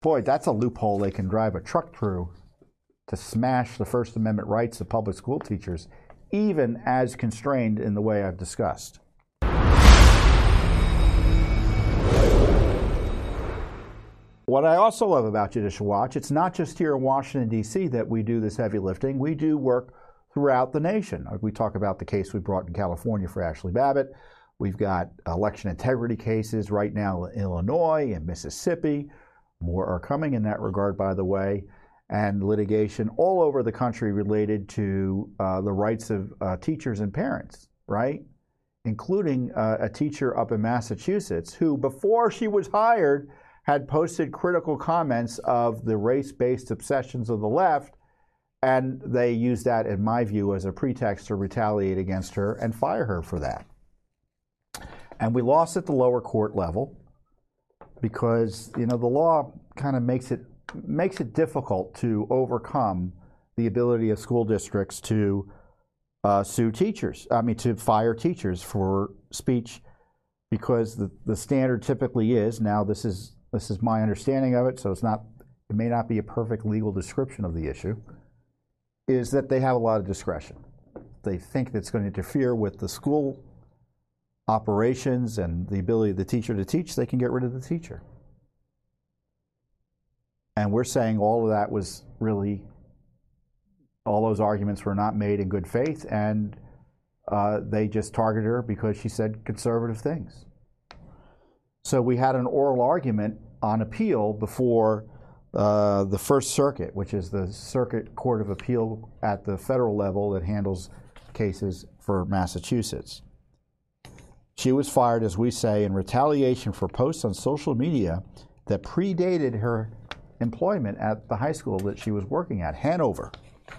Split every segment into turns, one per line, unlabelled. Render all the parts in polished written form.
Boy, that's a loophole they can drive a truck through to smash the First Amendment rights of public school teachers, even as constrained in the way I've discussed. What I also love about Judicial Watch, it's not just here in Washington, D.C. that we do this heavy lifting. We do work throughout the nation. We talk about the case we brought in California for Ashley Babbitt. We've got election integrity cases right now in Illinois and Mississippi. More are coming in that regard, by the way, and litigation all over the country related to the rights of teachers and parents, right? Including a teacher up in Massachusetts who, before she was hired, had posted critical comments of the race-based obsessions of the left, and they used that, in my view, as a pretext to retaliate against her and fire her for that. And we lost at the lower court level because, you know, the law kind of makes it difficult to overcome the ability of school districts to sue teachers. To fire teachers for speech, because the standard typically is, now this is my understanding of it, so it may not be a perfect legal description of the issue, is that they have a lot of discretion. They think that's going to interfere with the school operations and the ability of the teacher to teach, they can get rid of the teacher. And we're saying all of that was really, all those arguments were not made in good faith, and they just targeted her because she said conservative things. So we had an oral argument on appeal before the First Circuit, which is the Circuit Court of Appeal at the federal level that handles cases for Massachusetts. She was fired, as we say, in retaliation for posts on social media that predated her employment at the high school that she was working at, Hanover.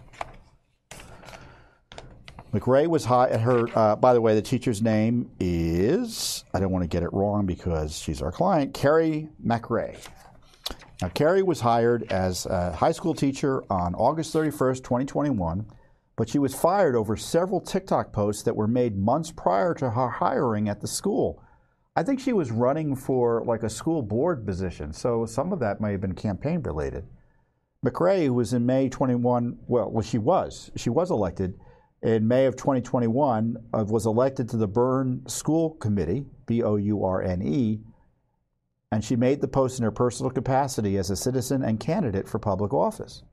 McRae was hired at her, by the way, the teacher's name is, I don't want to get it wrong because she's our client, Carrie McRae. Now, Carrie was hired as a high school teacher on August 31st, 2021, but she was fired over several TikTok posts that were made months prior to her hiring at the school. I think she was running for like a school board position, so some of that may have been campaign related. McRae, who was in May 21, she was elected in May of 2021, was elected to the Byrne School Committee, B-O-U-R-N-E, and she made the post in her personal capacity as a citizen and candidate for public office.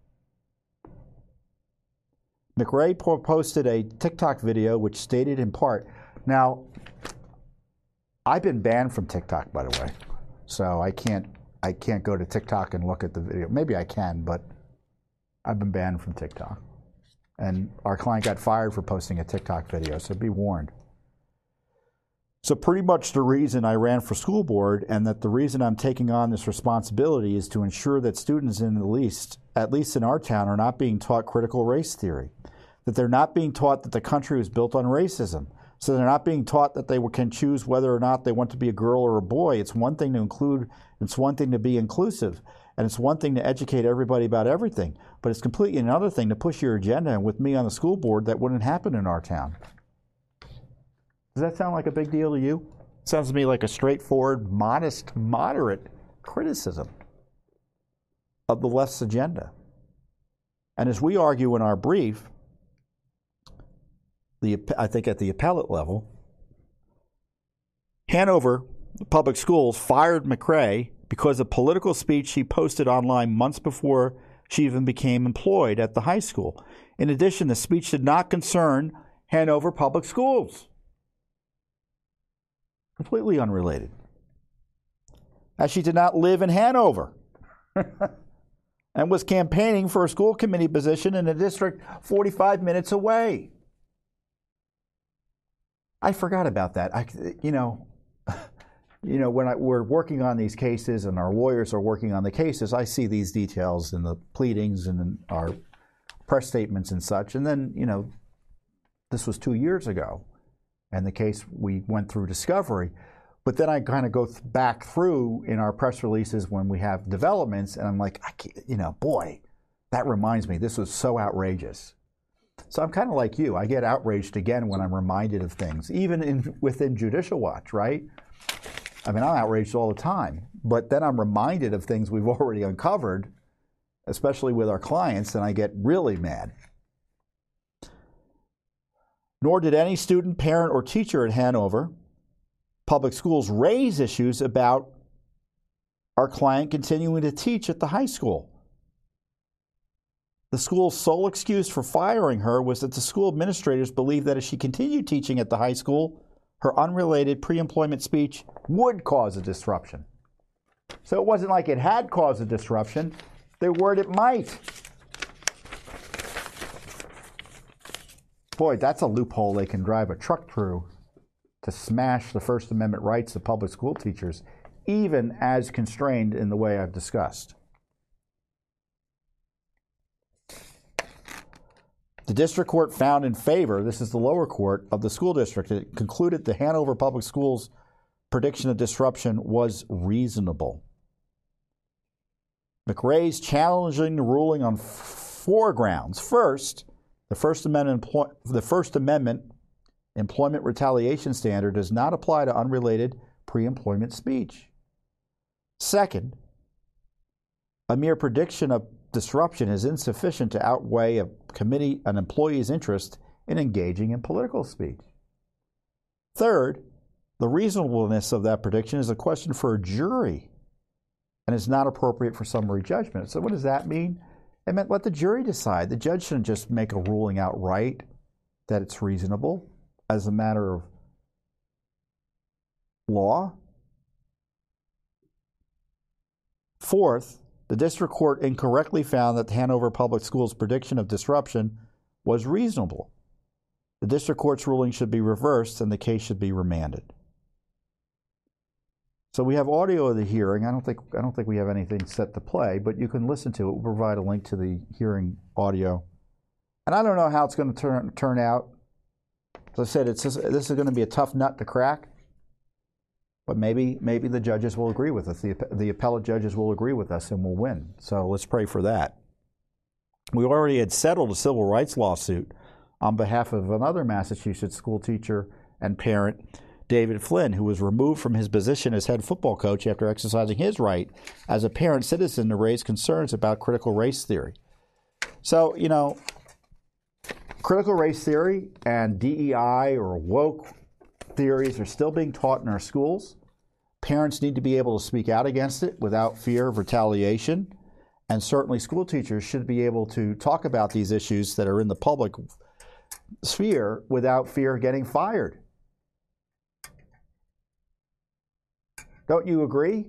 McRae posted a TikTok video which stated in part, now, I've been banned from TikTok, by the way, so I can't go to TikTok and look at the video. Maybe I can, but I've been banned from TikTok. And our client got fired for posting a TikTok video, so be warned. So pretty much the reason I ran for school board, and that the reason I'm taking on this responsibility, is to ensure that students at least in our town, are not being taught critical race theory, that they're not being taught that the country was built on racism, so they're not being taught that they can choose whether or not they want to be a girl or a boy. It's one thing to include, it's one thing to be inclusive, and it's one thing to educate everybody about everything, but it's completely another thing to push your agenda, and with me on the school board, that wouldn't happen in our town. Does that sound like a big deal to you? Sounds to me like a straightforward, modest, moderate criticism of the left's agenda. And as we argue in our brief, I think at the appellate level, Hanover Public Schools fired McRae because of political speech she posted online months before she even became employed at the high school. In addition, the speech did not concern Hanover Public Schools. Completely unrelated. As she did not live in Hanover and was campaigning for a school committee position in a district 45 minutes away. I forgot about that. When we're working on these cases and our lawyers are working on the cases, I see these details in the pleadings and in our press statements and such. And then, this was 2 years ago, and the case, we went through discovery. But then I kind of go back through in our press releases when we have developments, and I'm like, boy, that reminds me, this was so outrageous. So I'm kind of like you. I get outraged again when I'm reminded of things, even within Judicial Watch, right? I mean, I'm outraged all the time. but then I'm reminded of things we've already uncovered, especially with our clients, and I get really mad. Nor did any student, parent, or teacher at Hanover Public Schools raise issues about our client continuing to teach at the high school. The school's sole excuse for firing her was that the school administrators believed that if she continued teaching at the high school, her unrelated pre-employment speech would cause a disruption. So it wasn't like it had caused a disruption. They were worried it might. Boy, that's a loophole they can drive a truck through to smash the First Amendment rights of public school teachers, even as constrained in the way I've discussed. The district court found in favor, this is the lower court, of the school district. It concluded the Hanover Public Schools' prediction of disruption was reasonable. McRae's challenging the ruling on 4 grounds. First, the First Amendment employment retaliation standard does not apply to unrelated pre-employment speech. Second, a mere prediction of disruption is insufficient to outweigh an employee's interest in engaging in political speech. Third, the reasonableness of that prediction is a question for a jury and is not appropriate for summary judgment. So what does that mean? It meant let the jury decide. The judge shouldn't just make a ruling outright that it's reasonable as a matter of law. Fourth, the district court incorrectly found that the Hanover Public Schools' prediction of disruption was reasonable. The district court's ruling should be reversed and the case should be remanded. So we have audio of the hearing. I don't think we have anything set to play, but you can listen to it. We'll provide a link to the hearing audio. And I don't know how it's going to turn out. As I said, this is going to be a tough nut to crack. But maybe the judges will agree with us. The appellate judges will agree with us and we'll win. So let's pray for that. We already had settled a civil rights lawsuit on behalf of another Massachusetts school teacher and parent, David Flynn, who was removed from his position as head football coach after exercising his right as a parent citizen to raise concerns about critical race theory. So, critical race theory and DEI or woke theories are still being taught in our schools. Parents need to be able to speak out against it without fear of retaliation. And certainly school teachers should be able to talk about these issues that are in the public sphere without fear of getting fired. Don't you agree?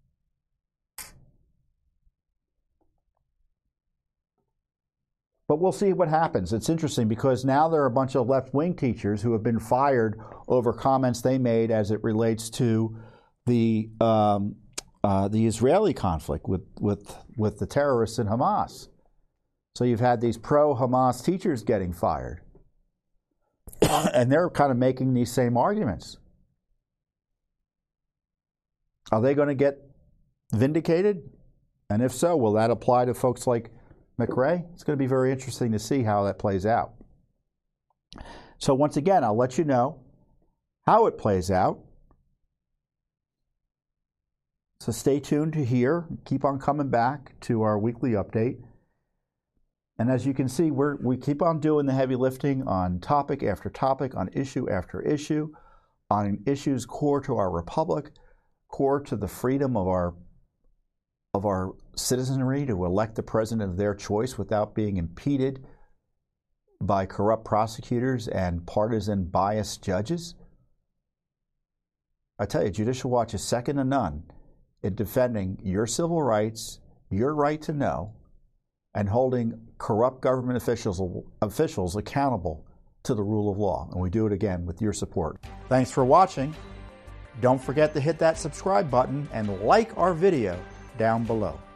But we'll see what happens. It's interesting because now there are a bunch of left-wing teachers who have been fired over comments they made as it relates to the Israeli conflict with the terrorists in Hamas. So you've had these pro-Hamas teachers getting fired. And they're kind of making these same arguments. Are they going to get vindicated? And if so, will that apply to folks like McRae? It's going to be very interesting to see how that plays out. So once again, I'll let you know how it plays out. So stay tuned to hear. Keep on coming back to our weekly update. And as you can see, we keep on doing the heavy lifting on topic after topic, on issue after issue, on issues core to our republic, core to the freedom of our citizenry to elect the president of their choice without being impeded by corrupt prosecutors and partisan biased judges. I tell you, Judicial Watch is second to none in defending your civil rights, your right to know, and holding corrupt government officials accountable to the rule of law. And we do it again with your support. Thanks for watching. Don't forget to hit that subscribe button and like our video down below.